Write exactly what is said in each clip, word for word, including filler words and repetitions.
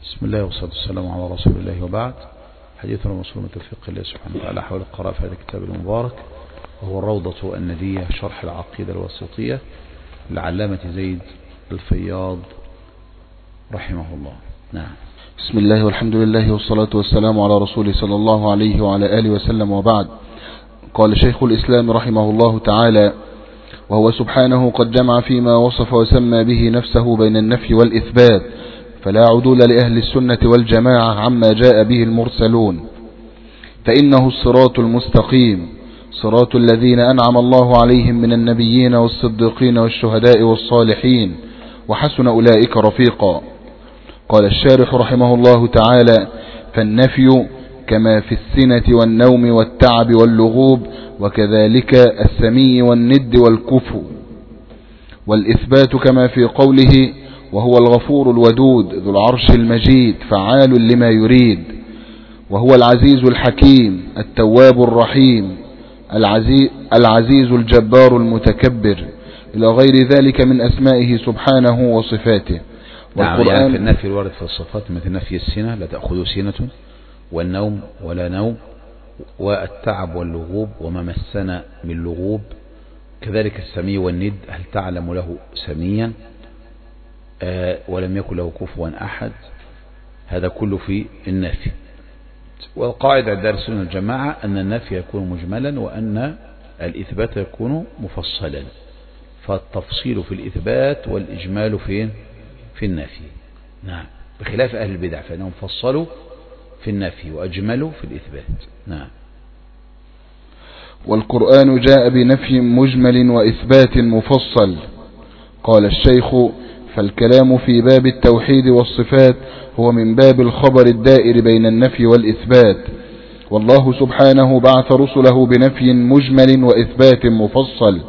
بسم الله والصلاة والسلام على رسول الله وبعد. حديثنا موصول من توفيق الله سبحانه وتعالى حول القراءة في هذا الكتاب المبارك، وهو الروضة الندية شرح العقيدة الواسطية لعلامة زيد الفياض رحمه الله. نعم. بسم الله والحمد لله والصلاة والسلام على رسوله صلى الله عليه وعلى آله وسلم وبعد. قال شيخ الإسلام رحمه الله تعالى: وهو سبحانه قد جمع فيما وصف وسمى به نفسه بين النفي والإثبات، فلا عدول لأهل السنة والجماعة عما جاء به المرسلون، فإنه الصراط المستقيم، صراط الذين أنعم الله عليهم من النبيين والصديقين والشهداء والصالحين، وحسن أولئك رفيقا. قال الشارح رحمه الله تعالى: فالنفي كما في السنة والنوم والتعب واللغوب، وكذلك السمي والند والكفو. والإثبات كما في قوله: وهو الغفور الودود ذو العرش المجيد فعال لما يريد، وهو العزيز الحكيم التواب الرحيم العزيز, العزيز الجبار المتكبر، إلى غير ذلك من أسمائه سبحانه وصفاته. نعم، يعني في النفي الوارد في الصفات مثل نفي السنة لا تأخذ سنة، والنوم ولا نوم، والتعب واللغوب وما مسنا من لغوب، كذلك السمي والند هل تعلم له سميا آه ولم يكن له كفوا أحد، هذا كله في النفي. والقاعدة عند أهل السنة والجماعة أن النفي يكون مجملا وأن الإثبات يكون مفصلا، فالتفصيل في الإثبات والإجمال في في النفي. نعم، بخلاف أهل البدع فإنهم فصلوا في النفي وأجملوا في الإثبات. نعم. والقرآن جاء بنفي مجمل وإثبات مفصل. قال الشيخ: فالكلام في باب التوحيد والصفات هو من باب الخبر الدائر بين النفي والإثبات، والله سبحانه بعث رسله بنفي مجمل وإثبات مفصل،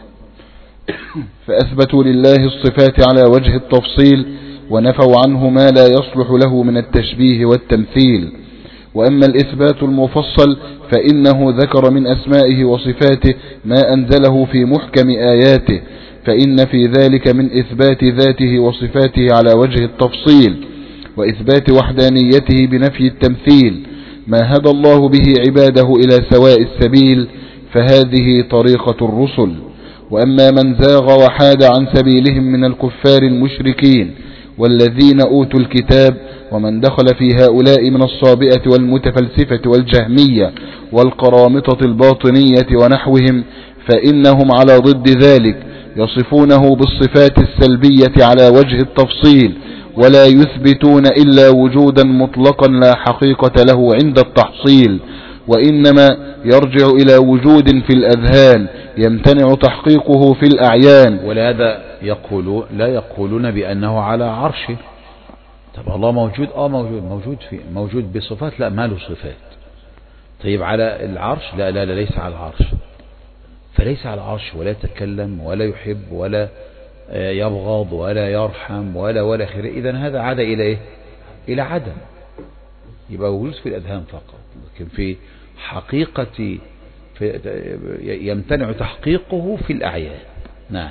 فأثبتوا لله الصفات على وجه التفصيل، ونفوا عنه ما لا يصلح له من التشبيه والتمثيل. وأما الإثبات المفصل فإنه ذكر من أسمائه وصفاته ما أنزله في محكم آياته، فإن في ذلك من إثبات ذاته وصفاته على وجه التفصيل، وإثبات وحدانيته بنفي التمثيل، ما هدى الله به عباده إلى سواء السبيل، فهذه طريقة الرسل. وأما من زاغ وحاد عن سبيلهم من الكفار المشركين والذين أوتوا الكتاب، ومن دخل في هؤلاء من الصابئة والمتفلسفة والجهمية والقرامطة الباطنية ونحوهم، فإنهم على ضد ذلك يصفونه بالصفات السلبية على وجه التفصيل، ولا يثبتون إلا وجودا مطلقا لا حقيقة له عند التحصيل، وإنما يرجع إلى وجود في الأذهان يمتنع تحقيقه في الأعيان. ولهذا يقولون لا يقولون بأنه على عرشه. طب الله موجود اه موجود موجود في موجود بصفات، لا ما له صفات. طيب على العرش، لا لا لا ليس على العرش، فليس على العرش ولا يتكلم ولا يحب ولا يبغض ولا يرحم ولا ولا خير. إذن هذا عاد إلى إيه؟ إلى عدم، يبقى وجود في الأذهان فقط، لكن في حقيقة في يمتنع تحقيقه في الأعيان. نعم.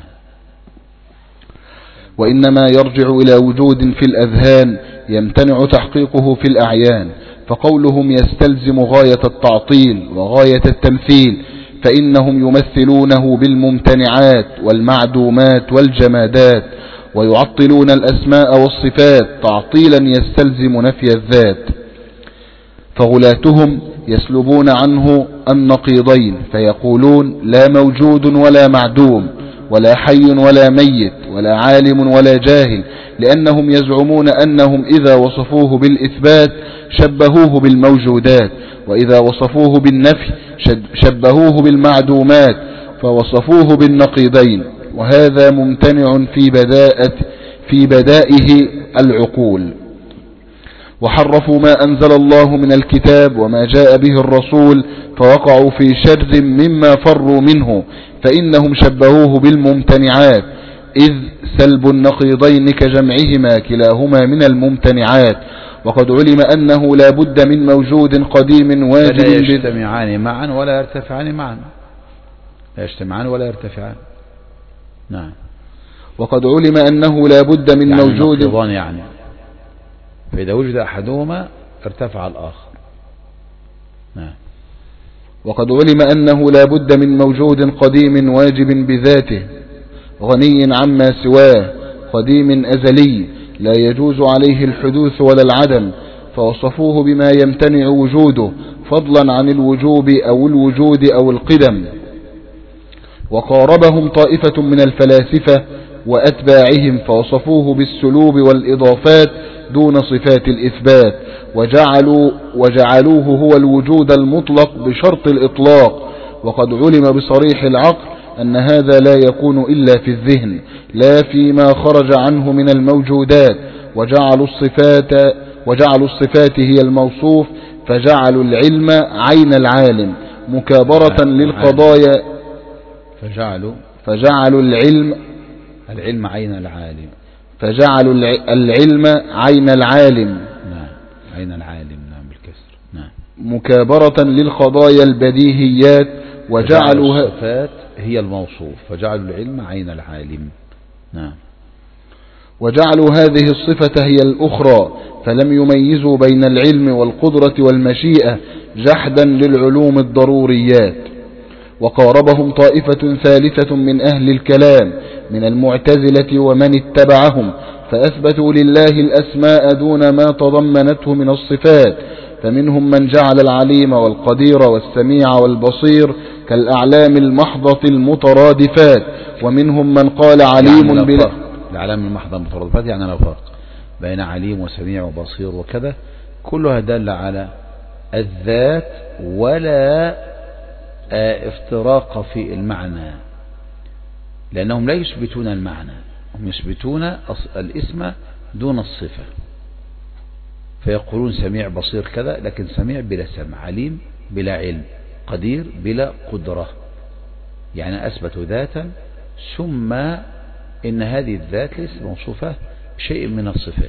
وإنما يرجع إلى وجود في الأذهان يمتنع تحقيقه في الأعيان، فقولهم يستلزم غاية التعطيل وغاية التمثيل، فإنهم يمثلونه بالممتنعات والمعدومات والجمادات، ويعطلون الأسماء والصفات تعطيلا يستلزم نفي الذات. فغلاتهم يسلبون عنه النقيضين، فيقولون لا موجود ولا معدوم، ولا حي ولا ميت، ولا عالم ولا جاهل، لأنهم يزعمون أنهم إذا وصفوه بالإثبات شبهوه بالموجودات، وإذا وصفوه بالنفي شبهوه بالمعدومات، فوصفوه بالنقيضين، وهذا ممتنع في بداءة في بدائه العقول. وحرفوا ما أنزل الله من الكتاب وما جاء به الرسول، فوقعوا في شر مما فروا منه، فإنهم شبهوه بالممتنعات، إذ سلب النقيضين كجمعهما كلاهما من الممتنعات، وقد علم أنه لا بد من موجود قديم واجب، لا يجتمعان معا ولا يرتفعان معا، لا يجتمعان ولا يرتفعان. نعم. وقد علم أنه لا بد من يعني موجود النقيضان يعني فإذا وجد أحدهما ارتفع الآخر. نعم. وقد علم أنه لا بد من موجود قديم واجب بذاته غني عما سواه قديم أزلي لا يجوز عليه الحدوث ولا العدم، فوصفوه بما يمتنع وجوده فضلا عن الوجوب أو الوجود أو القدم. وقاربهم طائفة من الفلاسفة وأتباعهم فوصفوه بالسلوب والإضافات دون صفات الإثبات، وجعلوا وجعلوه هو الوجود المطلق بشرط الإطلاق. وقد علم بصريح العقل أن هذا لا يكون إلا في الذهن لا فيما خرج عنه من الموجودات، وجعلوا الصفات وجعلوا الصفات هي الموصوف، فجعلوا العلم عين العالم مكابرة للقضايا فجعلوا فجعلوا العلم العلم عين العالم فجعلوا العلم عين العالم نعم عين العالم نعم بالكسر نعم مكابرة للقضايا البديهيات، وجعلوا الصفات هي الموصوف فجعلوا العلم عين العالم. نعم. وجعلوا هذه الصفة هي الأخرى، فلم يميزوا بين العلم والقدرة والمشيئة جحدا للعلوم الضروريات. وقاربهم طائفة ثالثة من أهل الكلام من المعتزلة ومن اتبعهم، فأثبتوا لله الأسماء دون ما تضمنته من الصفات، فمنهم من جعل العليم والقدير والسميع والبصير كالأعلام المحضة المترادفات، ومنهم من قال عليم يعني بلا الأعلام المحضة المترادفات يعني لا فرق بين عليم وسميع وبصير وكذا، كلها دل على الذات ولا افتراق في المعنى، لأنهم لا يثبتون المعنى، هم يثبتون الاسم دون الصفة، فيقولون سميع بصير كذا، لكن سميع بلا سمع، عليم بلا علم، قدير بلا قدرة، يعني أثبتوا ذاتا ثم إن هذه الذات ليست موصوفة بشيء من الصفات،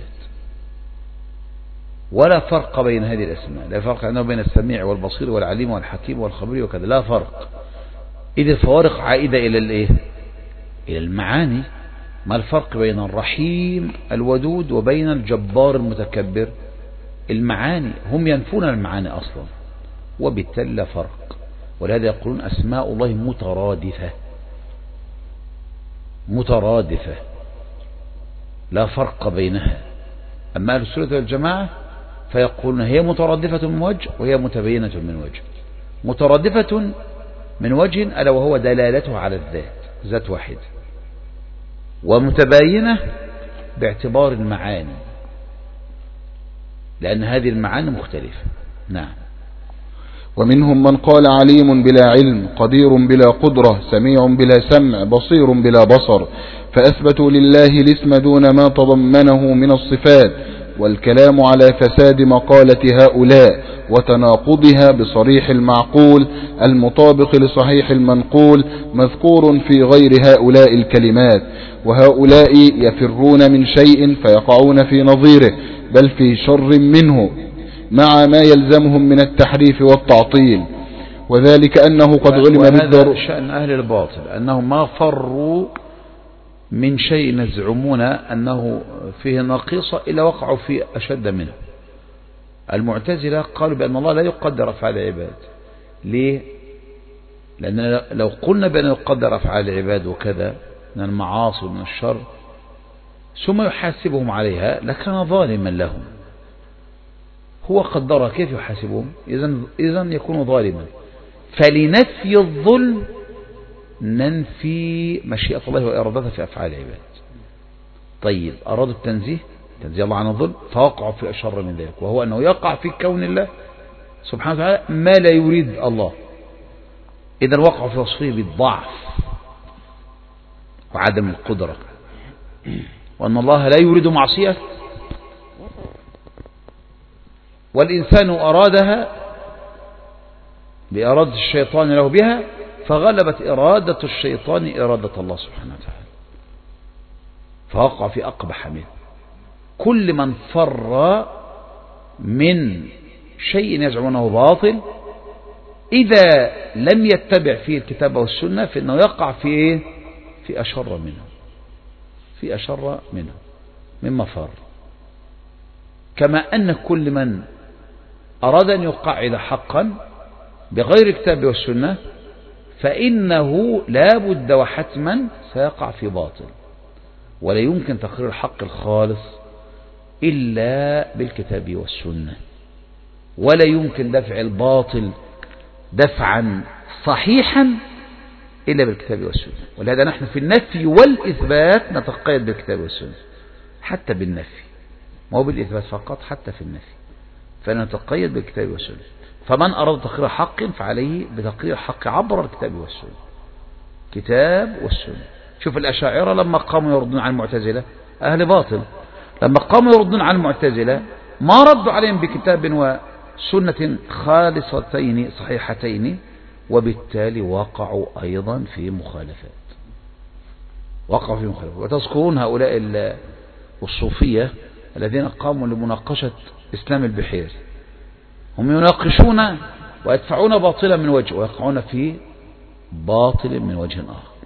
ولا فرق بين هذه الأسماء، لا فرق أنه بين السميع والبصير والعليم والحكيم والخبير وكذا، لا فرق. إذ الفوارق عائدة إلى الإيه؟ إلى المعاني. ما الفرق بين الرحيم الودود وبين الجبار المتكبر؟ المعاني، هم ينفون المعاني أصلا، وبالتالي لا فرق. ولهذا يقولون أسماء الله مترادفة مترادفة لا فرق بينها. أما أهل السنة والجماعة فيقولون هي مترادفة من وجه وهي متبينة من وجه. مترادفة من وجه ألا وهو دلالته على الذات، ذات واحد، ومتباينة باعتبار المعاني، لأن هذه المعاني مختلفة. نعم. ومنهم من قال عليم بلا علم، قدير بلا قدرة، سميع بلا سمع، بصير بلا بصر، فأثبتوا لله الاسم دون ما تضمنه من الصفات، والكلام على فساد مقالة هؤلاء وتناقضها بصريح المعقول المطابق لصحيح المنقول مذكور في غير هؤلاء الكلمات. وهؤلاء يفرون من شيء فيقعون في نظيره بل في شر منه مع ما يلزمهم من التحريف والتعطيل، وذلك أنه قد علم بالضرورة. وهذا شأن أهل الباطل، أنهم ما فروا من شيء يزعمون أنه فيه نقيصة إلا وقعوا في أشد منه. المعتزلة قالوا بأن الله لا يقدر أفعال العباد. ليه؟ لأن لو قلنا بأن يقدر أفعال العباد وكذا من المعاصي ومن الشر ثم يحاسبهم عليها لكان ظالما لهم. هو قدرها، كيف يحاسبهم؟ إذن إذن يكون ظالما. فلنفي الظلم ننفي مشيئة الله وإرادته في أفعال العباد. طيب أرادوا التنزيه تنزيه الله عن الظلم فوقعوا في أشر من ذلك، وهو أنه يقع في كون الله سبحانه وتعالى ما لا يريد الله. إذن وقعوا في وصفه بالضعف وعدم القدرة، وأن الله لا يريد معصية والإنسان أرادها بإرادة الشيطان له بها، فغلبت إرادة الشيطان إرادة الله سبحانه وتعالى، فوقع في أقبح منه. كل من فر من شيء يزعمونه باطل إذا لم يتبع فيه الكتاب والسنة فإنه يقع في إيه؟ في أشر منه في أشر منه مما فر. كما أن كل من أراد أن يقعد حقا بغير الكتاب والسنة فإنه لا بد وحتما سيقع في باطل، ولا يمكن تقرير الحق الخالص إلا بالكتاب والسنة، ولا يمكن دفع الباطل دفعا صحيحا إلا بالكتاب والسنة. ولهذا نحن في النفي والإثبات نتقيد بالكتاب والسنة، حتى بالنفي، ما هو بالإثبات فقط، حتى في النفي فنتقيد بالكتاب والسنة. فمن أراد تقرير حق فعليه بتقرير الحق عبر الكتاب والسنة، كتاب والسنة. شوف الأشاعرة لما قاموا يردون عن المعتزلة، أهل باطل، لما قاموا يردون عن المعتزلة ما ردوا عليهم بكتاب وسنة خالصتين صحيحتين، وبالتالي وقعوا أيضا في مخالفات، وقعوا في مخالفات. وتذكرون هؤلاء الصوفية الذين قاموا لمناقشة إسلام البحيري، هم يناقشون ويدفعون باطلا من وجه ويقعون في باطل من وجه آخر.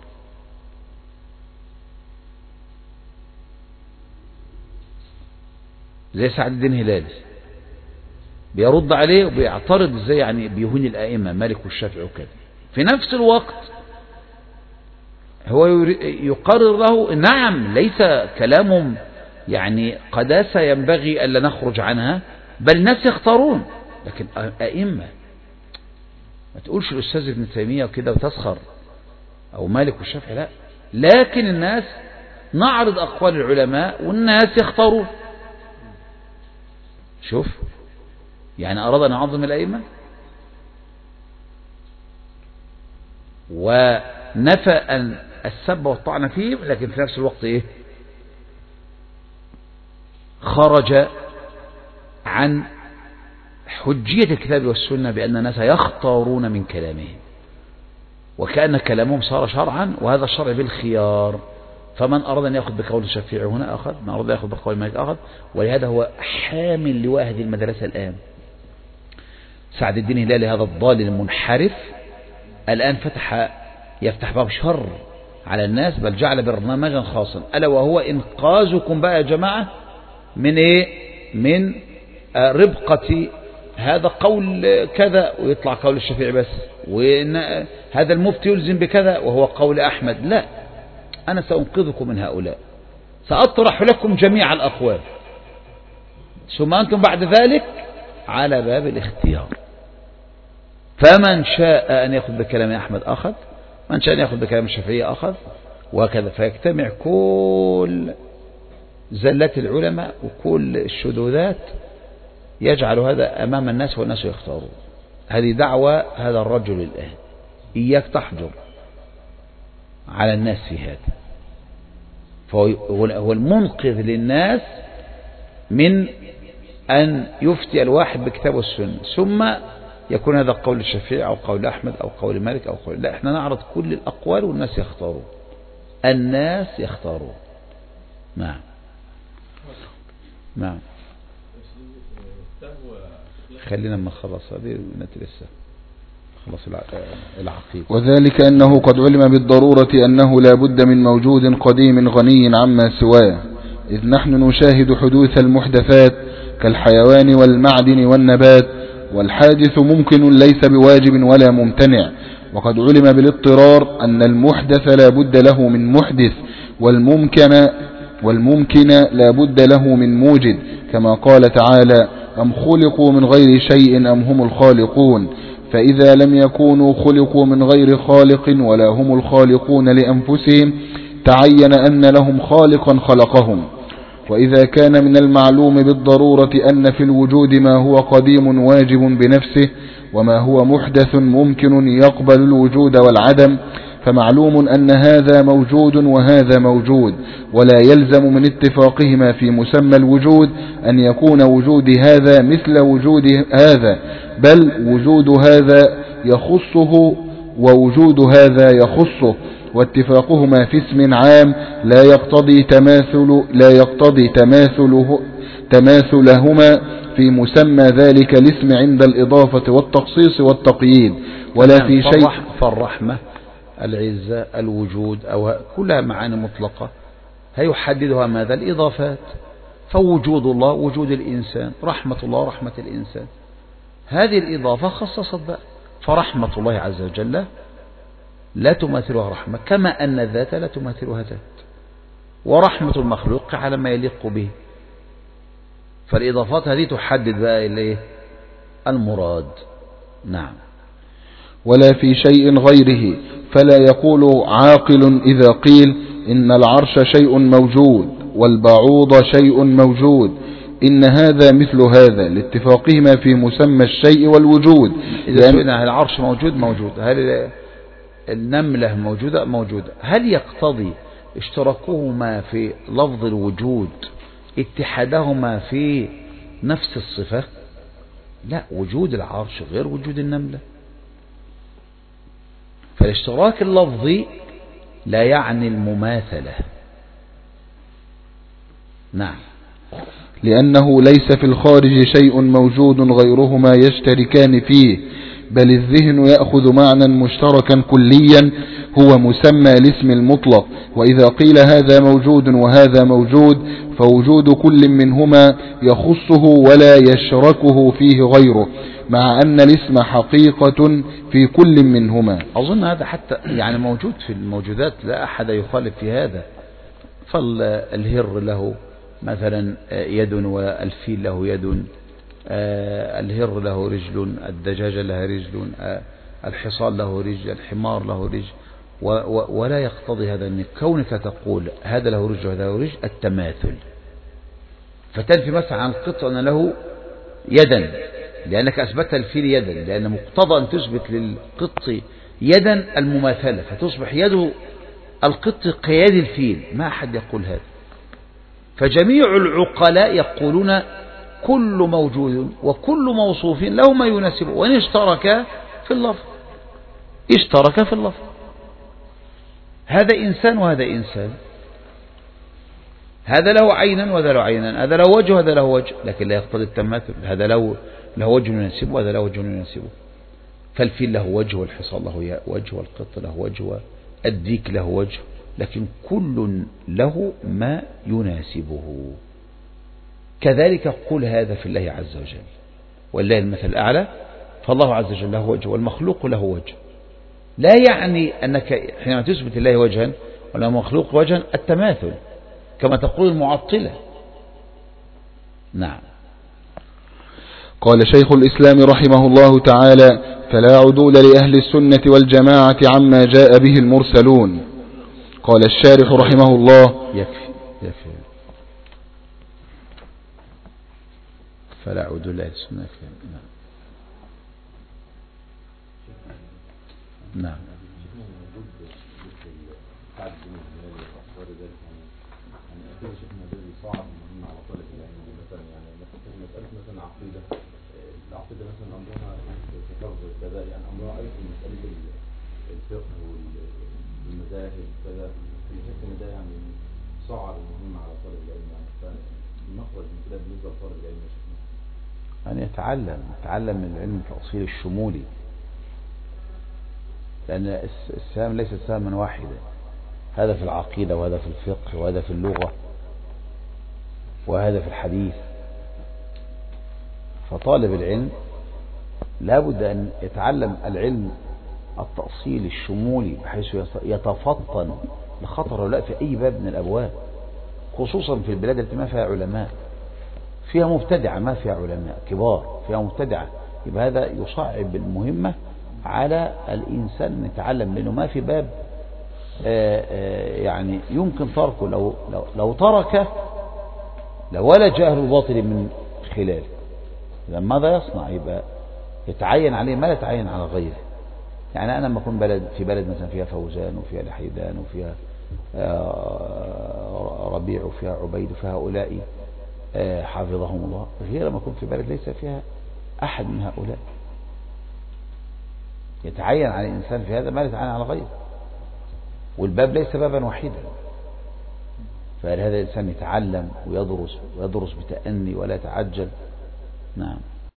زي سعد الدين هلالي بيرد عليه وبيعترض ازاي يعني بيهون الائمه مالك والشافعي وكذا، في نفس الوقت هو يقرر له نعم ليس كلامهم يعني قداسه ينبغي الا نخرج عنها، بل ناس يختارون، لكن ائمه ما تقولش الاستاذ ابن تيميه وكده وتسخر او مالك والشافعي، لا، لكن الناس نعرض اقوال العلماء والناس يختارون. شوف يعني أراد أن يعظم الأئمة ونفى أن السب والطعن فيهم، لكن في نفس الوقت إيه خرج عن حجية الكتاب والسنة بأن الناس يختارون من كلامهم، وكأن كلامهم صار شرعا، وهذا الشرع بالخيار، فمن أراد أن يأخذ بقول الشافعي هنا أخذ، من أراد أن يأخذ بقول مالك أخذ. ولهذا هو حامل لواء هذه المدرسة الآن. سعد الدين هلالي هذا الضال المنحرف الآن فتح يفتح باب شر على الناس، بل جعل برنامجا خاصا ألا وهو إنقاذكم بقى يا جماعة من إيه؟ من ربقة هذا قول كذا ويطلع قول الشافعي بس، وإن هذا المفتي يلزم بكذا وهو قول أحمد. لا، أنا سأنقذكم من هؤلاء، سأطرح لكم جميع الأقوال، ثم أنتم بعد ذلك على باب الاختيار، فمن شاء أن يأخذ بكلام أحمد أخذ، من شاء أن يأخذ بكلام الشافعي أخذ، وكذا. فيجتمع كل زلات العلماء وكل الشذوذات، يجعل هذا أمام الناس والناس يختارون. هذه دعوة هذا الرجل الآن، إياك تحجر على الناس في هذا، فهو المنقذ للناس من أن يفتي الواحد بكتاب والسنة ثم يكون هذا قول الشافعي أو قول أحمد أو قول مالك أو قول، لا، احنا نعرض كل الأقوال والناس يختارون، الناس يختارون. نعم نعم. خلينا ما نخلص هذه ونتلسه خلص العقيدة. وذلك أنه قد علم بالضرورة أنه لا بد من موجود قديم غني عما سواه، إذ نحن نشاهد حدوث المحدثات كالحيوان والمعدن والنبات، والحادث ممكن ليس بواجب ولا ممتنع. وقد علم بالاضطرار أن المحدث لا بد له من محدث، والممكن والممكن لا بد له من موجد، كما قال تعالى: أم خلقوا من غير شيء أم هم الخالقون. فإذا لم يكونوا خلقوا من غير خالق ولا هم الخالقون لأنفسهم تعين أن لهم خالقا خلقهم. وإذا كان من المعلوم بالضرورة أن في الوجود ما هو قديم واجب بنفسه وما هو محدث ممكن يقبل الوجود والعدم، فمعلوم أن هذا موجود وهذا موجود، ولا يلزم من اتفاقهما في مسمى الوجود أن يكون وجود هذا مثل وجود هذا، بل وجود هذا يخصه ووجود هذا يخصه، واتفاقهما في اسم عام لا يقتضي تماثل لا يقتضي تماثله تماثلهما في مسمى ذلك الاسم عند الإضافة والتخصيص والتقييد، ولا في شيء. فالرحمة، العزة، الوجود، أو كلها معاني مطلقة هيحددها ماذا؟ الإضافات. فوجود الله وجود الإنسان، رحمة الله رحمة الإنسان. هذه الإضافة خصصت بقى، فرحمة الله عز وجل لا تماثلها رحمة، كما أن الذات لا تماثلها ذات، ورحمة المخلوق على ما يليق به. فالإضافات هذه تحدد بقى إليه المراد. نعم. ولا في شيء غيره، فلا يقول عاقل إذا قيل إن العرش شيء موجود والبعوض شيء موجود إن هذا مثل هذا، لاتفاقهما في مسمى الشيء والوجود. إذا سئلنا هل العرش موجود موجود، هل النملة موجودة موجودة، هل يقتضي اشتراكهما في لفظ الوجود اتحادهما في نفس الصفة؟ لا، وجود العرش غير وجود النملة. فالاشتراك اللفظي لا يعني المماثلة. نعم. لأنه ليس في الخارج شيء موجود غيرهما يشتركان فيه، بل الذهن يأخذ معنى مشتركا كليا هو مسمى الاسم المطلق. وإذا قيل هذا موجود وهذا موجود فوجود كل منهما يخصه ولا يشركه فيه غيره، مع أن الاسم حقيقة في كل منهما. أظن هذا حتى يعني موجود في الموجودات، لا أحد يخالف في هذا. فالهر له مثلا يد والفيل له يد، الهر له رجل، الدجاجة لها رجل، الحصان له رجل، الحمار له رجل، ولا يقتضي هذا أن كونك تقول هذا له رجل وهذا له رجل التماثل، فتنفي مثلا عن القط أن له يدا لأنك أثبتت الفيل يدا، لأن مقتضى أن تثبت للقط يدا المماثلة، فتصبح يد القط كيد الفيل. ما أحد يقول هذا. فجميع العقلاء يقولون كل موجود وكل موصوف له ما يناسبه، وإن اشترك في اللفظ اشترك في اللفظ. هذا إنسان وهذا إنسان، هذا له عينا وهذا له عينا، هذا له وجه وهذا له وجه، لكن لا يقتضي التماثل. هذا له له وجه يناسبه وهذا له وجه يناسبه. فالفيل له وجه والحصان له وجه والقط له وجه والديك له وجه، لكن كل له ما يناسبه. كذلك قل هذا في الله عز وجل، والله المثل الأعلى. فالله عز وجل له وجه والمخلوق له وجه، لا يعني أنك حينما تثبت الله وجها ولا مخلوق وجها التماثل كما تقول المعطلة. نعم. قال شيخ الإسلام رحمه الله تعالى: فلا عدول لأهل السنة والجماعة عما جاء به المرسلون. قال الشارح رحمه الله: يكفي يكفي فلا عدول لأهل السنة. نعم نعم. العقيدة مثلا أمرها في حفظ كذا، يعني أمرها أيضا مسألة الفقه والمذاهب كذا، بحيث إن ده يعني صعب المهم على طالب العلم، يعني فالمخرج من كده بالنسبة لطالب العلم أن يتعلم يتعلم من العلم التأصيل الشمولي، لأن السهم ليس سهما واحدا، هذا في العقيدة وهذا في الفقه وهذا في اللغة وهذا في الحديث. فطالب العلم لابد أن يتعلم العلم التأصيل الشمولي بحيث يتفطن لخطر هؤلاء في أي باب من الأبواب، خصوصا في البلاد التي ما فيها علماء، فيها مبتدعة ما فيها علماء كبار، فيها مبتدعة. يبقى هذا يصعب المهمة على الإنسان أن يتعلم، لأنه ما في باب يعني يمكن تركه. لو, لو, لو تركه لولج أهل الباطل من خلاله. إذا ماذا يصنع؟ يبقى يتعين عليه ما لا يتعين على غيره. يعني أنا لما أكون بلد في بلد مثلا فيها فوزان وفيها لحيدان وفيها ربيع وفيها عبيد وفيها هؤلاء حافظهم الله، غير لما أكون في بلد ليس فيها أحد من هؤلاء. يتعين على الإنسان في هذا ما لا يتعين على غيره، والباب ليس بابا وحيدا. فهذا الإنسان يتعلم ويدرس ويدرس بتأني ولا يتعجل. نعم.